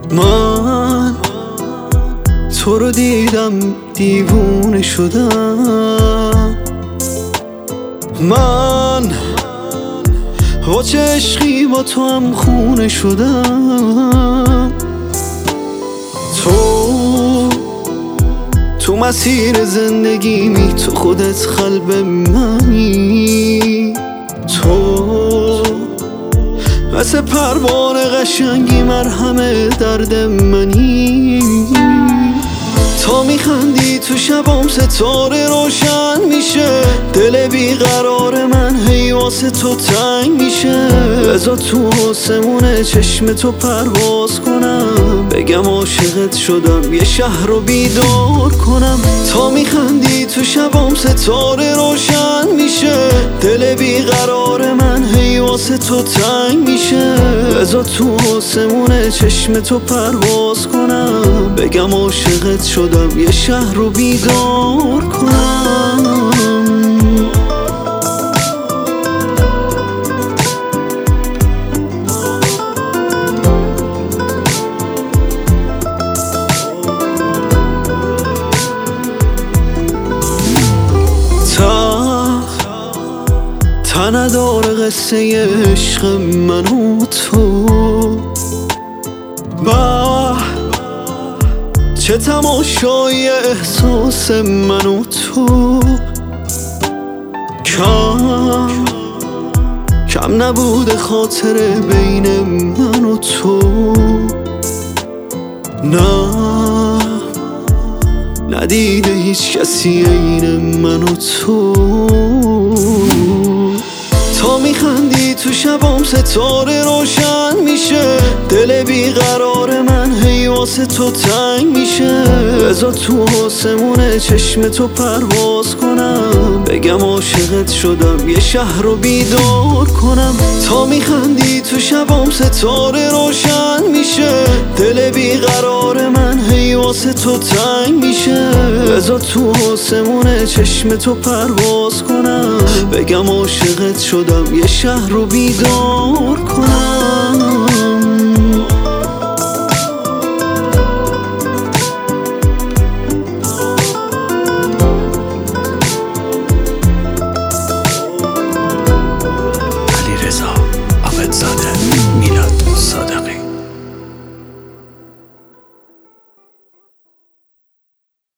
من تو رو دیدم دیوونه شدم. من با چه عشقی با تو هم خونه شدم. تو مسیر زندگیمی، تو خودت قلب منی. تو مثل پروانه قشنگی مرهم درد منی. تا میخندی تو شبام ستاره روشن میشه. دل بیقرار من هی واسه تو تنگ میشه. بذار تو آسمون چشم تو پرواز کنم، بگم عاشقت شدم یه شهر رو بیدار کنم. تا میخندی تو شبام ستاره روشن میشه. دل بیقرار من هی واسه تو تنگ میشه. بذار تو آسمون چشم تو پرواز کنم، بگم عاشقت شدم یه شهر رو بیدار کنم. تا نداره قصه عشق من و تو. چه تماشای احساس من و تو. کم نبوده خاطره بین من و تو. ندیده هیچ کسی عین من و تو. تا میخندی تو شبام ستاره روشن میشه. دل بیقرار من هی واسه تو تنگ میشه. بذار تو آسمون چشم تو پرواز کنم، بگم عاشقت شدم یه شهر رو بیدار کنم. تا میخندی تو شبام ستاره روشن میشه. دل بیقرار من هی واسه تو تنگ میشه. بذار تو آسمون چشم تو پرواز کنم، بگم عاشقت شدم یه شهر رو بیدار کنم.